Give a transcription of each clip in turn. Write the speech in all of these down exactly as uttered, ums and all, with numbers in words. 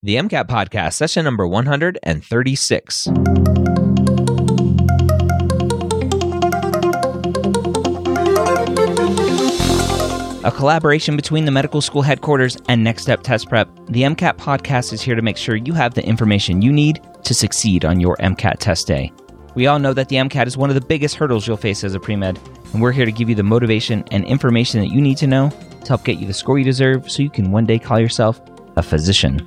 the MCAT Podcast, session number one hundred thirty-six. A collaboration between the medical school headquarters and Next Step Test Prep, the MCAT Podcast is here to make sure you have the information you need to succeed on your MCAT test day. We all know that the MCAT is one of the biggest hurdles you'll face as a pre-med, and we're here to give you the motivation and information that you need to know to help get you the score you deserve so you can one day call yourself a physician.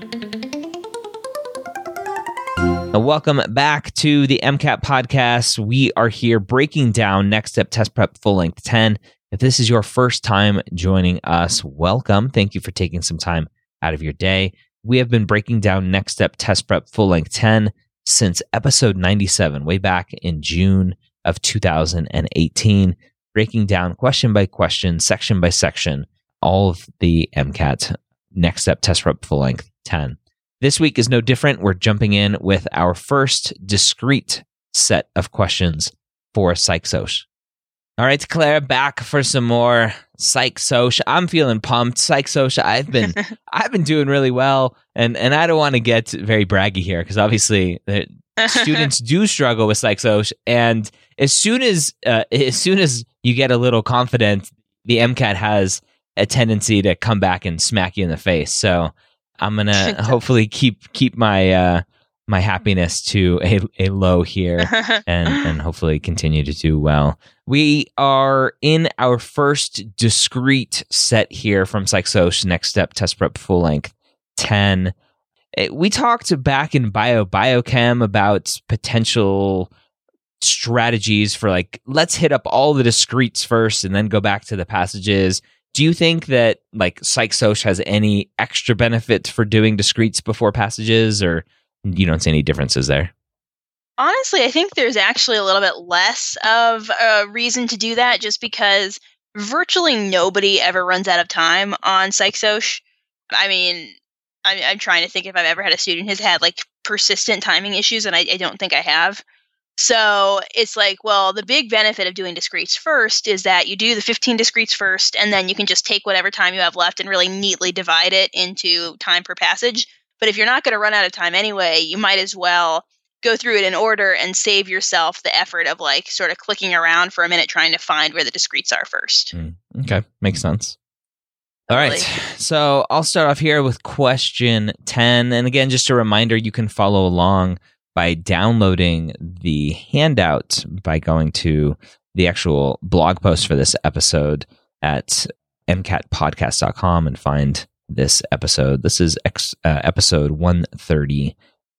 Now, welcome back to the MCAT Podcast. We are here breaking down Next Step Test Prep Full Length ten. If this is your first time joining us, welcome. Thank you for taking some time out of your day. We have been breaking down Next Step Test Prep Full Length ten since episode ninety-seven, way back in June of two thousand eighteen, breaking down question by question, section by section, all of the MCAT Next Step Test Prep Full Length ten. This week is no different. We're jumping in with our first discrete set of questions for PsychSoc. All right, Claire, back for some more PsychSoc. I'm feeling pumped. PsychSoc, I've been I've been doing really well, and and I don't want to get very braggy here because obviously the students do struggle with PsychSoc, and as soon as uh, as soon as you get a little confident, the MCAT has a tendency to come back and smack you in the face. So I'm gonna hopefully keep keep my uh, my happiness to a, a low here, and and hopefully continue to do well. We are in our first discrete set here from PsychSoc Next Step Test Prep Full Length ten. We talked back in Bio Biochem about potential strategies for like, let's hit up all the discretes first and then go back to the passages. Do you think that like PsychSoc has any extra benefit for doing discretes before passages, or you don't see any differences there? Honestly, I think there's actually a little bit less of a reason to do that just because virtually nobody ever runs out of time on PsychSoc. I mean, I'm, I'm trying to think if I've ever had a student who's had like persistent timing issues, and I, I don't think I have. So it's like, well, the big benefit of doing discretes first is that you do the fifteen discretes first, and then you can just take whatever time you have left and really neatly divide it into time per passage. But if you're not going to run out of time anyway, you might as well go through it in order and save yourself the effort of like sort of clicking around for a minute trying to find where the discretes are first. Mm, okay, makes sense. All Totally. right, so I'll start off here with question ten. And again, just a reminder, you can follow along by downloading the handout by going to the actual blog post for this episode at m cat podcast dot com and find this episode. This is ex, uh, episode one thirty-six,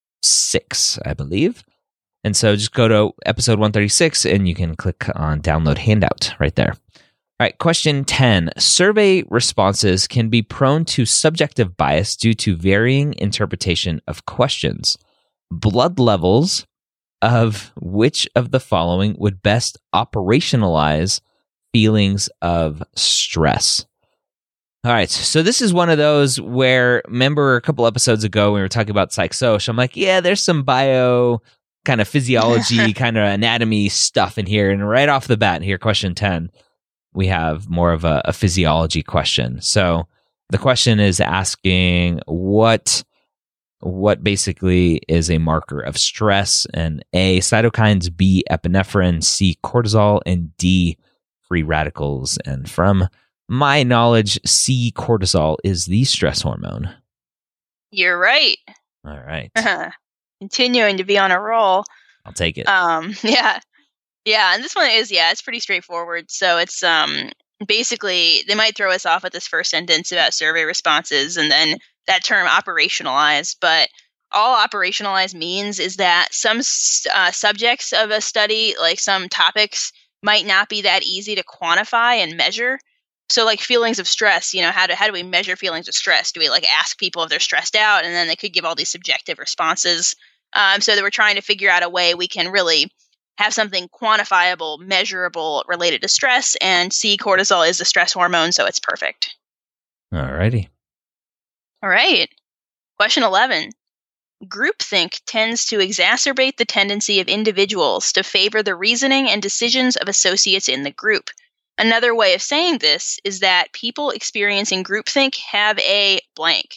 I believe. And so just go to episode one thirty-six and you can click on download handout right there. All right, question ten. Survey responses can be prone to subjective bias due to varying interpretation of questions. Blood levels of which of the following would best operationalize feelings of stress? All right, so this is one of those where, remember a couple episodes ago when we were talking about PsychSoc, I'm like, yeah, there's some bio kind of physiology, kind of anatomy stuff in here. And right off the bat here, question ten, we have more of a, a physiology question. So the question is asking what, what basically is a marker of stress, and A, cytokines, B, epinephrine, C, cortisol, and D, free radicals. And from my knowledge, C, cortisol is the stress hormone. You're right. All right. Continuing to be on a roll. I'll take it. Um, yeah. Yeah, and this one is, yeah, it's pretty straightforward. So it's um basically, they might throw us off at this first sentence about survey responses and then that term operationalize, but all operationalize means is that some uh, subjects of a study, like some topics, might not be that easy to quantify and measure. So like feelings of stress, you know, how do how do we measure feelings of stress? Do we like ask people if they're stressed out, and then they could give all these subjective responses? Um, so that we're trying to figure out a way we can really have something quantifiable, measurable related to stress, and C, cortisol is the stress hormone, so it's perfect. All righty. All right. Question eleven. Groupthink tends to exacerbate the tendency of individuals to favor the reasoning and decisions of associates in the group. Another way of saying this is that people experiencing groupthink have a blank.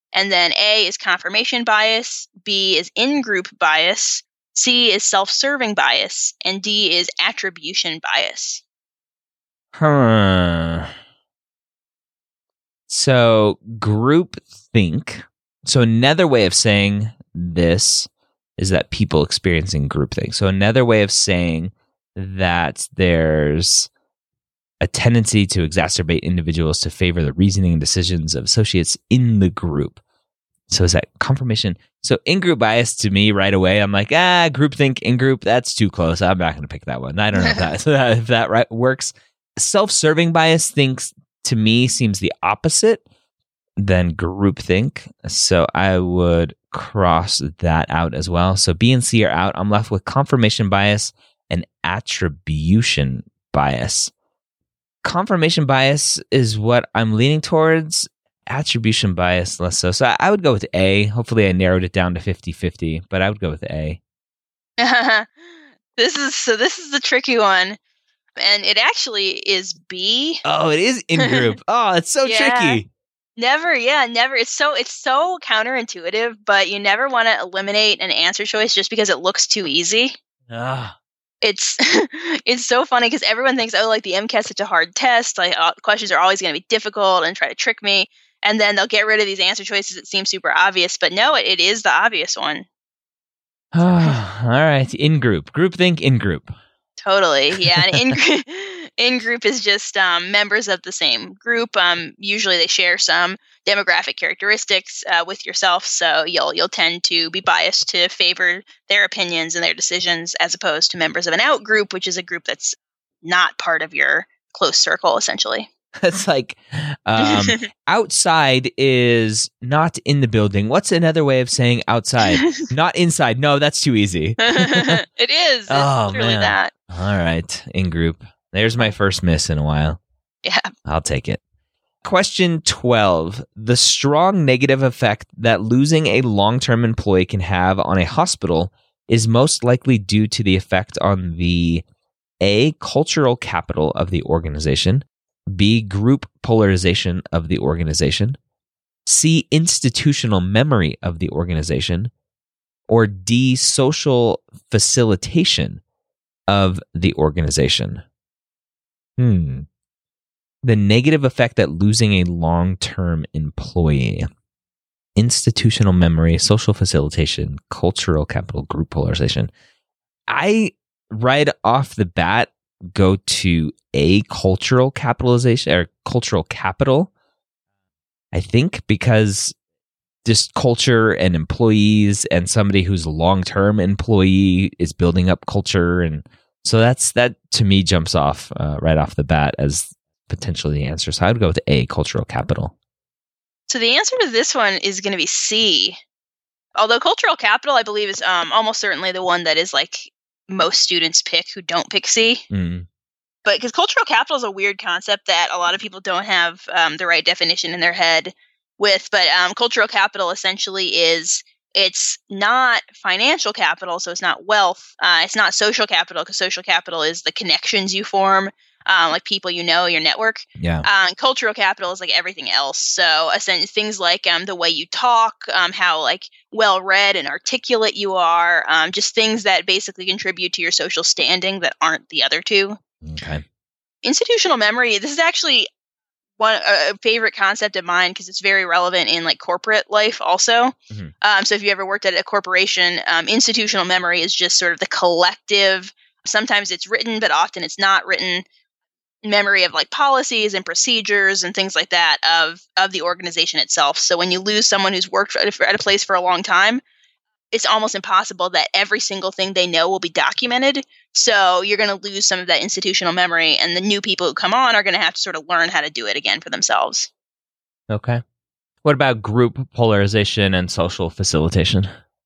And then A is confirmation bias, B is in-group bias, C is self-serving bias, and D is attribution bias. Huh. So groupthink. So another way of saying this is that people experiencing groupthink. So another way of saying that there's a tendency to exacerbate individuals to favor the reasoning and decisions of associates in the group. So is that confirmation? So in-group bias to me right away, I'm like, ah, groupthink, in-group, that's too close. I'm not going to pick that one. I don't know if that, if that right, works. Self-serving bias thinks to me seems the opposite than groupthink. So I would cross that out as well. So B and C are out. I'm left with confirmation bias and attribution bias. Confirmation bias is what I'm leaning towards. Attribution bias, less so. So I would go with A. Hopefully I narrowed it down to fifty-fifty, but I would go with A. This is so this is the tricky one. And it actually is B. Oh, it is in group. Oh, it's so Yeah. tricky. Never, yeah, never. It's so it's so counterintuitive, but you never want to eliminate an answer choice just because it looks too easy. Ah. It's it's so funny because everyone thinks, oh, like the MCAT's such a hard test. Like uh, questions are always going to be difficult and try to trick me. And then they'll get rid of these answer choices that seem super obvious. But no, it, it is the obvious one. All right. In group. Groupthink, in group. Totally. Yeah. And in group, in group is just um, members of the same group. Um, usually they share some demographic characteristics uh, with yourself. So you'll you'll tend to be biased to favor their opinions and their decisions as opposed to members of an out group, which is a group that's not part of your close circle, essentially. It's like um, outside is not in the building. What's another way of saying outside? Not inside. No, that's too easy. It is. It's Oh, truly man. that. All right. In group. There's my first miss in a while. Yeah. I'll take it. Question twelve. The strong negative effect that losing a long-term employee can have on a hospital is most likely due to the effect on the A, cultural capital of the organization, B, group polarization of the organization, C, institutional memory of the organization, or D, social facilitation of the organization. Hmm. The negative effect that losing a long-term employee. Institutional memory, social facilitation, cultural capital, group polarization. I, right off the bat, go to A, cultural capitalization or cultural capital. I think because just culture and employees and somebody who's a long-term employee is building up culture. And so that's that to me jumps off uh, right off the bat as potentially the answer. So I would go with A, cultural capital. So the answer to this one is going to be C. Although cultural capital, I believe, is um, almost certainly the one that is like most students pick who don't pick C. Mm. But because cultural capital is a weird concept that a lot of people don't have um, the right definition in their head with. But um, cultural capital essentially is, it's not financial capital, so it's not wealth. Uh, it's not social capital, because social capital is the connections you form, um, like people you know, your network. Yeah. Uh, and cultural capital is like everything else. So essentially things like um, the way you talk, um, how like well-read and articulate you are, um, just things that basically contribute to your social standing that aren't the other two. Okay. Institutional memory, this is actually one a favorite concept of mine because it's very relevant in like corporate life also. Mm-hmm. Um, so if you ever worked at a corporation, um, institutional memory is just sort of the collective, sometimes it's written, but often it's not written, memory of like policies and procedures and things like that of of the organization itself. So when you lose someone who's worked at a, at a place for a long time, it's almost impossible that every single thing they know will be documented. So you're going to lose some of that institutional memory, and the new people who come on are going to have to sort of learn how to do it again for themselves. Okay. What about group polarization and social facilitation?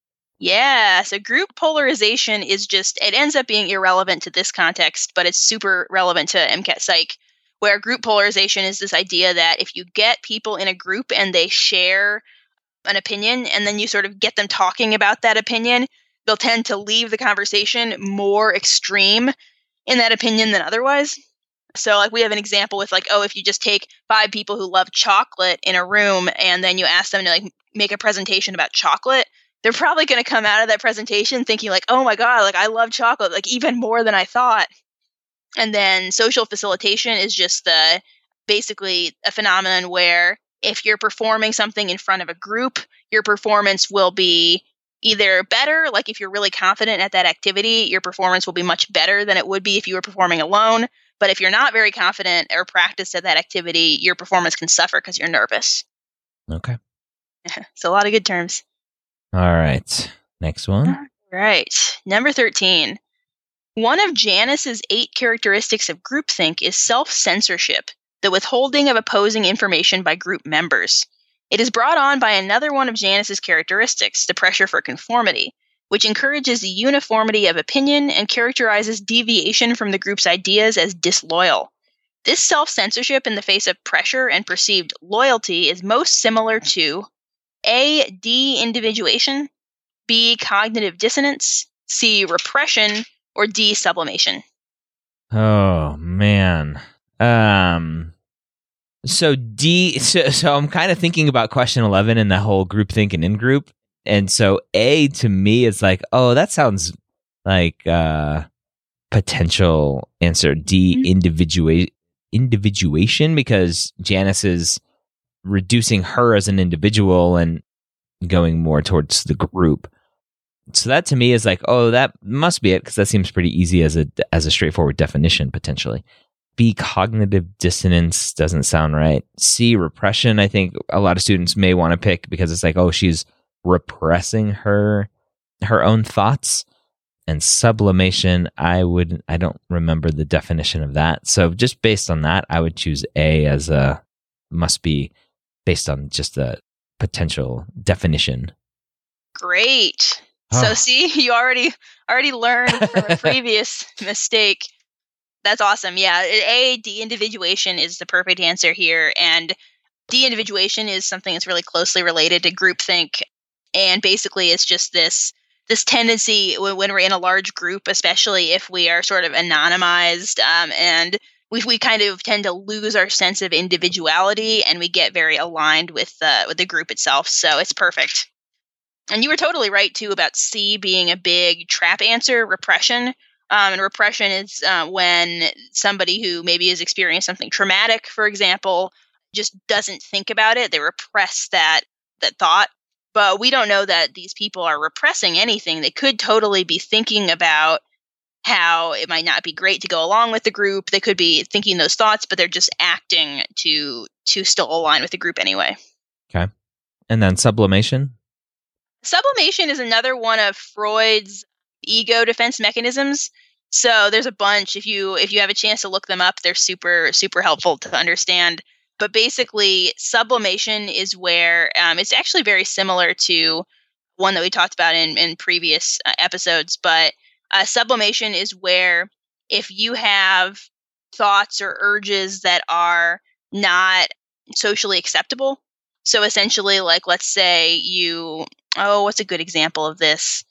Yeah, so group polarization is just, it ends up being irrelevant to this context, but it's super relevant to MCAT Psych, where group polarization is this idea that if you get people in a group and they share an opinion, and then you sort of get them talking about that opinion, they'll tend to leave the conversation more extreme in that opinion than otherwise. So like we have an example with like, oh, if you just take five people who love chocolate in a room and then you ask them to like make a presentation about chocolate, they're probably going to come out of that presentation thinking like, oh my God, like I love chocolate, like even more than I thought. And then social facilitation is just the basically a phenomenon where if you're performing something in front of a group, your performance will be either better, like if you're really confident at that activity, your performance will be much better than it would be if you were performing alone. But if you're not very confident or practiced at that activity, your performance can suffer because you're nervous. Okay. So a lot of good terms. All right. Next one. All right. Number thirteen. One of Janice's eight characteristics of groupthink is self-censorship, the withholding of opposing information by group members. It is brought on by another one of Janice's characteristics, the pressure for conformity, which encourages the uniformity of opinion and characterizes deviation from the group's ideas as disloyal. This self-censorship in the face of pressure and perceived loyalty is most similar to A. De-individuation, B. Cognitive dissonance, C. Repression, or D. Sublimation. Oh, man. Um... So D, so, so I'm kind of thinking about question eleven and the whole groupthink and in-group. And so A to me is like, oh, that sounds like uh potential answer. D, individua- individuation, because Janice is reducing her as an individual and going more towards the group. So that to me is like, oh, that must be it, because that seems pretty easy as a as a straightforward definition potentially. B, cognitive dissonance doesn't sound right. C, repression, I think a lot of students may want to pick because it's like, oh, she's repressing her her own thoughts. And sublimation, I would I don't remember the definition of that. So just based on that, I would choose A as a must be based on just the potential definition. Great. Oh. So see, you already already learned from a previous mistake. That's awesome. Yeah. A, de-individuation is the perfect answer here. And de-individuation is something that's really closely related to groupthink. And basically it's just this this tendency when, when we're in a large group, especially if we are sort of anonymized, um, and we we kind of tend to lose our sense of individuality and we get very aligned with, uh, with the group itself. So it's perfect. And you were totally right, too, about C being a big trap answer, repression. Um, and repression is uh, when somebody who maybe has experienced something traumatic, for example, just doesn't think about it. They repress that that thought. But we don't know that these people are repressing anything. They could totally be thinking about how it might not be great to go along with the group. They could be thinking those thoughts, but they're just acting to to still align with the group anyway. Okay. And then sublimation? Sublimation is another one of Freud's ego defense mechanisms. So there's a bunch. If you if you have a chance to look them up, they're super super helpful to understand. But basically, sublimation is where um, it's actually very similar to one that we talked about in in previous uh, episodes. But uh, sublimation is where if you have thoughts or urges that are not socially acceptable. So essentially, like let's say you oh, what's a good example of this?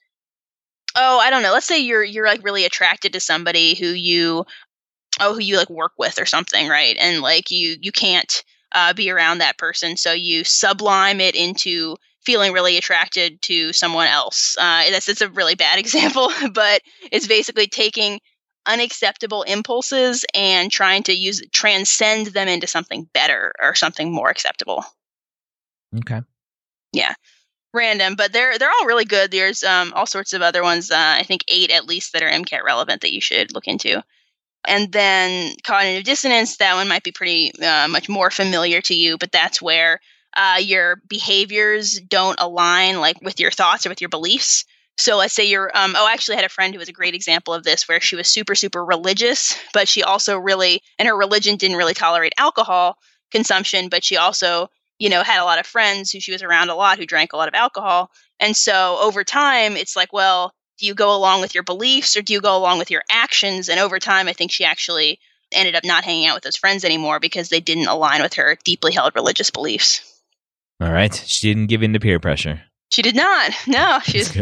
Oh, I don't know. Let's say you're you're like really attracted to somebody who you oh who you like work with or something, right? And like you you can't uh, be around that person, so you sublime it into feeling really attracted to someone else. Uh, that's that's a really bad example, but it's basically taking unacceptable impulses and trying to use transcend them into something better or something more acceptable. Okay. Yeah. Random, but they're they're all really good. There's um, all sorts of other ones, uh, I think eight at least, that are MCAT relevant that you should look into. And then cognitive dissonance, that one might be pretty uh, much more familiar to you, but that's where uh, your behaviors don't align like with your thoughts or with your beliefs. So let's say you're, um, oh, I actually had a friend who was a great example of this, where she was super, super religious, but she also really, and her religion didn't really tolerate alcohol consumption, but she also you know, had a lot of friends who she was around a lot who drank a lot of alcohol. And so over time, it's like, well, do you go along with your beliefs or do you go along with your actions? And over time, I think she actually ended up not hanging out with those friends anymore because they didn't align with her deeply held religious beliefs. All right. She didn't give in to peer pressure. She did not. No, she was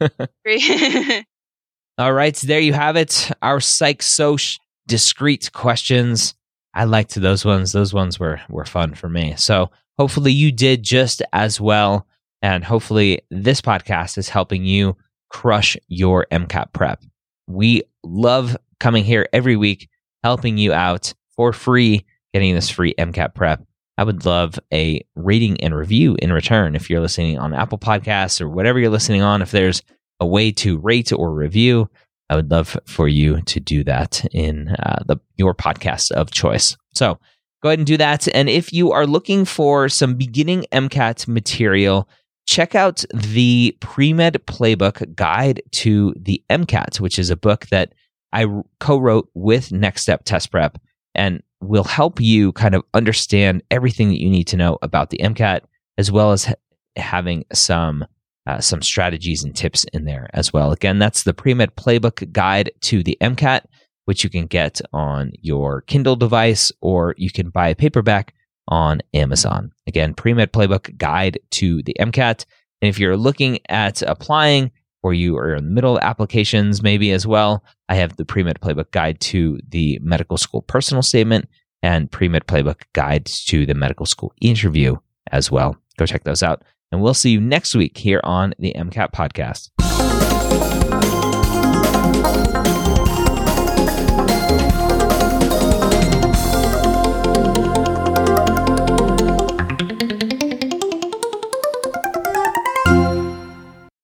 good. All right. So there you have it. Our psych-soc discrete questions. I liked those ones. Those ones were, were fun for me. So hopefully you did just as well. And hopefully this podcast is helping you crush your MCAT prep. We love coming here every week, helping you out for free, getting this free MCAT prep. I would love a rating and review in return. If you're listening on Apple Podcasts or whatever you're listening on, if there's a way to rate or review, I would love for you to do that in uh, the your podcast of choice. So go ahead and do that. And if you are looking for some beginning MCAT material, check out the Pre-Med Playbook Guide to the MCAT, which is a book that I co-wrote with Next Step Test Prep and will help you kind of understand everything that you need to know about the MCAT, as well as ha- having some uh, some strategies and tips in there as well. Again, that's the Pre-Med Playbook Guide to the MCAT, which you can get on your Kindle device, or you can buy a paperback on Amazon. Again, Pre-Med Playbook Guide to the MCAT. And if you're looking at applying, or you are in the middle of applications maybe as well, I have the Pre-Med Playbook Guide to the Medical School Personal Statement and Pre-Med Playbook Guide to the Medical School Interview as well. Go check those out. And we'll see you next week here on the MCAT Podcast.